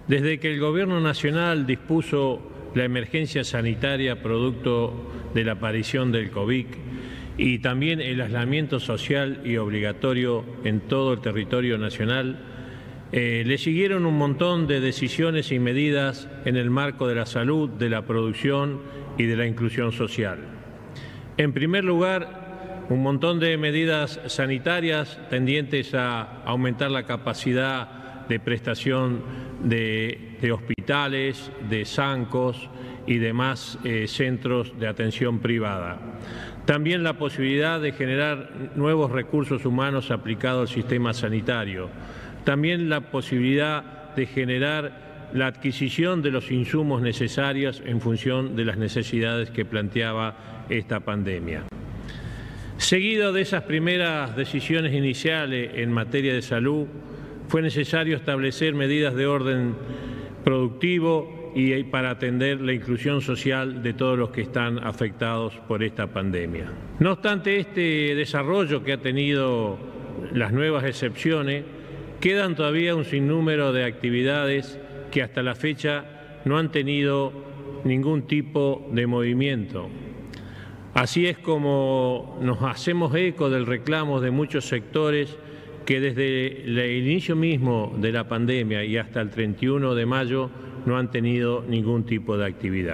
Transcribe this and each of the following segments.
Desde que el Gobierno Nacional dispuso la emergencia sanitaria producto de la aparición del COVID y también el aislamiento social y obligatorio en todo el territorio nacional, le siguieron un montón de decisiones y medidas en el marco de la salud, de la producción y de la inclusión social. En primer lugar, un montón de medidas sanitarias tendientes a aumentar la capacidad de prestación de hospitales, de SANCOS y demás centros de atención privada. También la posibilidad de generar nuevos recursos humanos aplicados al sistema sanitario. También la posibilidad de generar la adquisición de los insumos necesarios en función de las necesidades que planteaba esta pandemia. Seguido de esas primeras decisiones iniciales en materia de salud, fue necesario establecer medidas de orden productivo y para atender la inclusión social de todos los que están afectados por esta pandemia. No obstante este desarrollo que ha tenido las nuevas excepciones, quedan todavía un sinnúmero de actividades que hasta la fecha no han tenido ningún tipo de movimiento. Así es como nos hacemos eco del reclamo de muchos sectores que desde el inicio mismo de la pandemia y hasta el 31 de mayo no han tenido ningún tipo de actividad.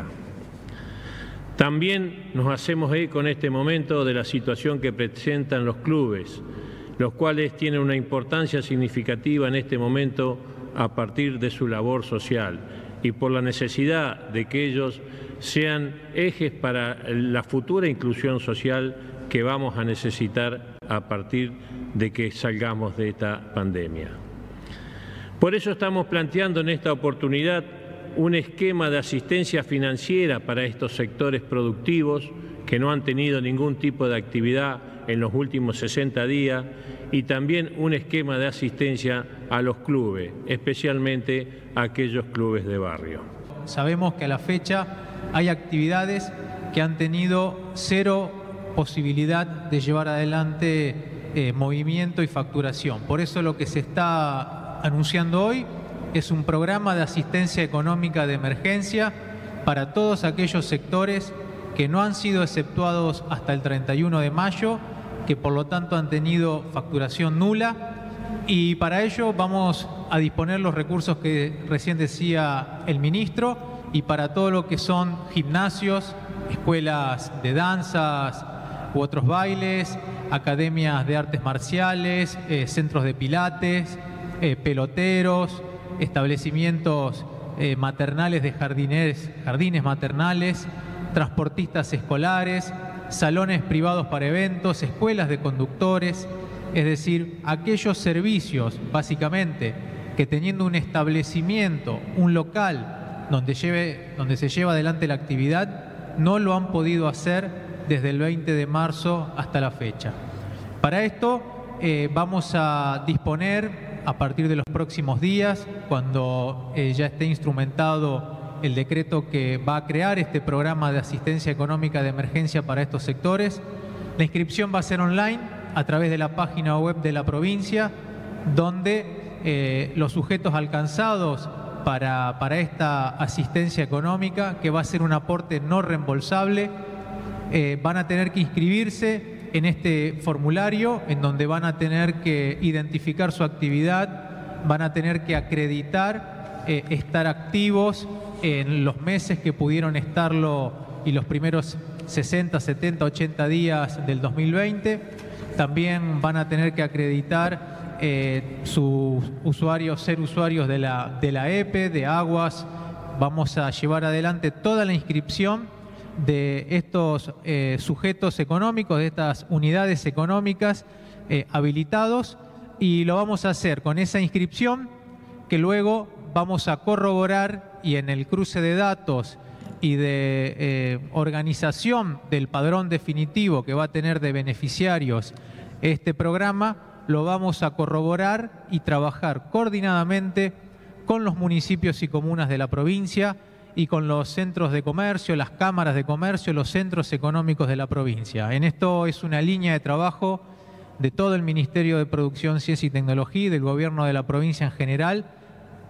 También nos hacemos eco en este momento de la situación que presentan los clubes, los cuales tienen una importancia significativa en este momento a partir de su labor social y por la necesidad de que ellos sean ejes para la futura inclusión social que vamos a necesitar a partir de que salgamos de esta pandemia. Por eso estamos planteando en esta oportunidad un esquema de asistencia financiera para estos sectores productivos que no han tenido ningún tipo de actividad en los últimos 60 días y también un esquema de asistencia a los clubes, especialmente a aquellos clubes de barrio. Sabemos que a la fecha hay actividades que han tenido cero posibilidad de llevar adelante movimiento y facturación. Por eso lo que se está anunciando hoy es un programa de asistencia económica de emergencia para todos aquellos sectores que no han sido exceptuados hasta el 31 de mayo, que por lo tanto han tenido facturación nula, y para ello vamos a disponer los recursos que recién decía el ministro, y para todo lo que son gimnasios, escuelas de danzas u otros bailes, academias de artes marciales, centros de pilates, peloteros, establecimientos maternales de jardines maternales, transportistas escolares, salones privados para eventos, escuelas de conductores, es decir, aquellos servicios, básicamente, que teniendo un establecimiento, un local donde se lleva adelante la actividad, no lo han podido hacer desde el 20 de marzo hasta la fecha. Para esto vamos a disponer a partir de los próximos días, cuando ya esté instrumentado el decreto que va a crear este programa de asistencia económica de emergencia para estos sectores. La inscripción va a ser online a través de la página web de la provincia, donde los sujetos alcanzados para esta asistencia económica, que va a ser un aporte no reembolsable, van a tener que inscribirse en este formulario, en donde van a tener que identificar su actividad, van a tener que acreditar estar activos en los meses que pudieron estarlo y los primeros 60, 70, 80 días del 2020. También van a tener que acreditar ser usuarios de la EPE, de Aguas. Vamos a llevar adelante toda la inscripción de estos sujetos económicos, de estas unidades económicas habilitados, y lo vamos a hacer con esa inscripción que luego vamos a corroborar, y en el cruce de datos y de organización del padrón definitivo que va a tener de beneficiarios este programa, lo vamos a corroborar y trabajar coordinadamente con los municipios y comunas de la provincia y con los centros de comercio, las cámaras de comercio, los centros económicos de la provincia. En esto es una línea de trabajo de todo el Ministerio de Producción, Ciencia y Tecnología y del Gobierno de la provincia en general,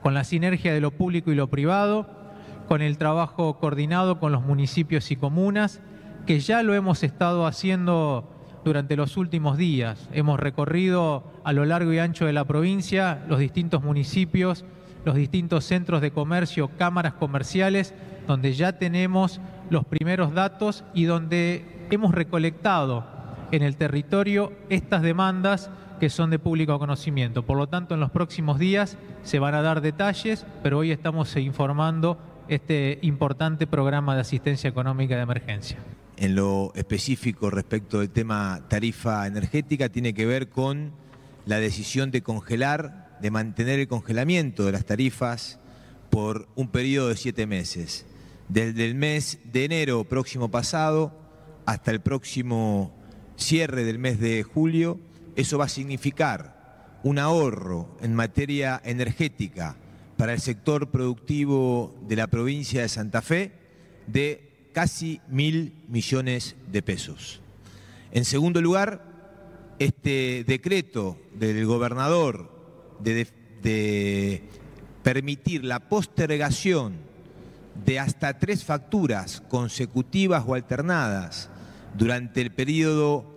con la sinergia de lo público y lo privado, con el trabajo coordinado con los municipios y comunas, que ya lo hemos estado haciendo durante los últimos días. Hemos recorrido a lo largo y ancho de la provincia los distintos municipios, los distintos centros de comercio, cámaras comerciales, donde ya tenemos los primeros datos y donde hemos recolectado en el territorio estas demandas que son de público conocimiento. Por lo tanto, en los próximos días se van a dar detalles, pero hoy estamos informando este importante programa de asistencia económica de emergencia. En lo específico respecto del tema tarifa energética, tiene que ver con la decisión de congelar, de mantener el congelamiento de las tarifas por un periodo de 7 meses. Desde el mes de enero próximo pasado hasta el próximo cierre del mes de julio, eso va a significar un ahorro en materia energética para el sector productivo de la provincia de Santa Fe de casi 1.000 millones de pesos. En segundo lugar, este decreto del gobernador de permitir la postergación de hasta 3 facturas consecutivas o alternadas durante el periodo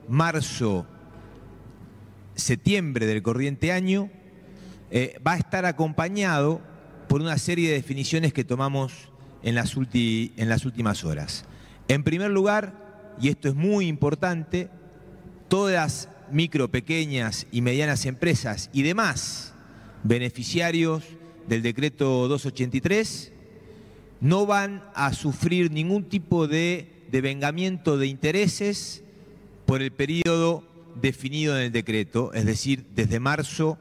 marzo-septiembre del corriente año, va a estar acompañado por una serie de definiciones que tomamos en las últimas horas. En primer lugar, y esto es muy importante, todas las micro, pequeñas y medianas empresas y demás beneficiarios del decreto 283 no van a sufrir ningún tipo de devengamiento de intereses por el periodo definido en el decreto, es decir, desde marzo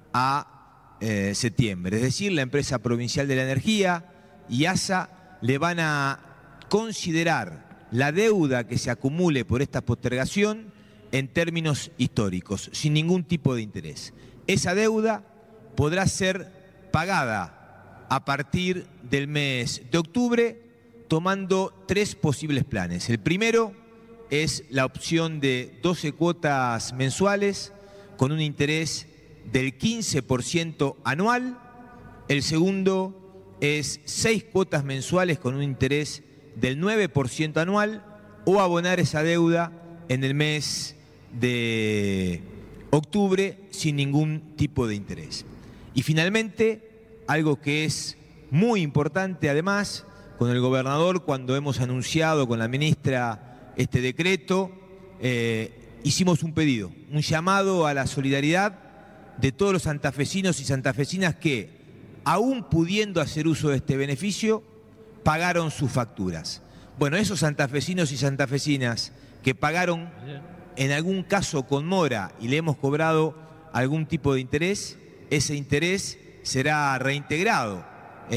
a septiembre. Es decir, la empresa provincial de la energía y ASA le van a considerar la deuda que se acumule por esta postergación en términos históricos, sin ningún tipo de interés. Esa deuda podrá ser pagada a partir del mes de octubre tomando 3 posibles planes. El primero es la opción de 12 cuotas mensuales con un interés del 15% anual. El segundo es 6 cuotas mensuales con un interés del 9% anual, o abonar esa deuda en el mes de octubre sin ningún tipo de interés. Y finalmente, algo que es muy importante además, con el gobernador, cuando hemos anunciado con la ministra este decreto, hicimos un pedido, un llamado a la solidaridad de todos los santafesinos y santafesinas que, aún pudiendo hacer uso de este beneficio, pagaron sus facturas. Bueno, esos santafesinos y santafesinas que pagaron en algún caso con mora y le hemos cobrado algún tipo de interés, ese interés será reintegrado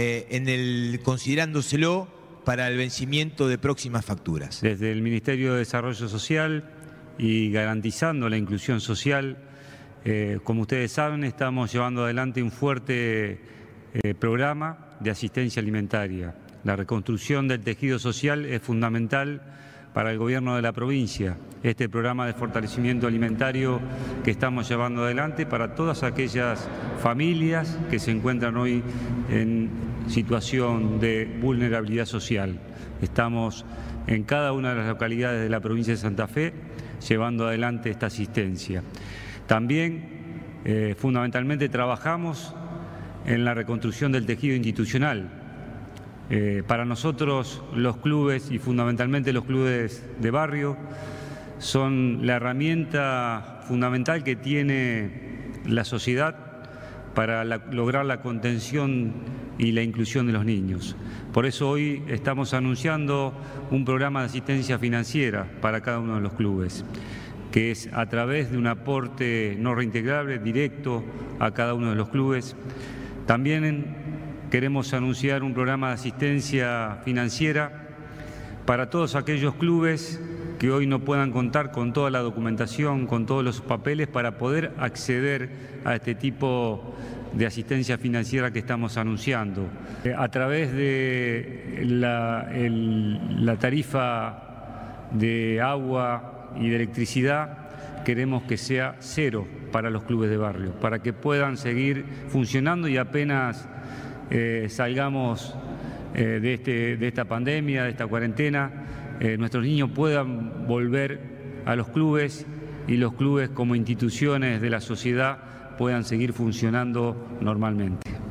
considerándoselo para el vencimiento de próximas facturas. Desde el Ministerio de Desarrollo Social y garantizando la inclusión social, como ustedes saben, estamos llevando adelante un fuerte programa de asistencia alimentaria. La reconstrucción del tejido social es fundamental para el gobierno de la provincia. Este programa de fortalecimiento alimentario que estamos llevando adelante para todas aquellas familias que se encuentran hoy en situación de vulnerabilidad social. Estamos en cada una de las localidades de la provincia de Santa Fe llevando adelante esta asistencia. También, fundamentalmente, trabajamos en la reconstrucción del tejido institucional. Para nosotros los clubes, y fundamentalmente los clubes de barrio, son la herramienta fundamental que tiene la sociedad para lograr la contención y la inclusión de los niños. Por eso hoy estamos anunciando un programa de asistencia financiera para cada uno de los clubes, que es a través de un aporte no reintegrable directo a cada uno de los clubes. También queremos anunciar un programa de asistencia financiera para todos aquellos clubes que hoy no puedan contar con toda la documentación, con todos los papeles para poder acceder a este tipo de asistencia financiera que estamos anunciando. A través de la tarifa de agua y de electricidad, queremos que sea 0 para los clubes de barrio, para que puedan seguir funcionando y apenas salgamos de esta pandemia, de esta cuarentena, nuestros niños puedan volver a los clubes y los clubes como instituciones de la sociedad puedan seguir funcionando normalmente.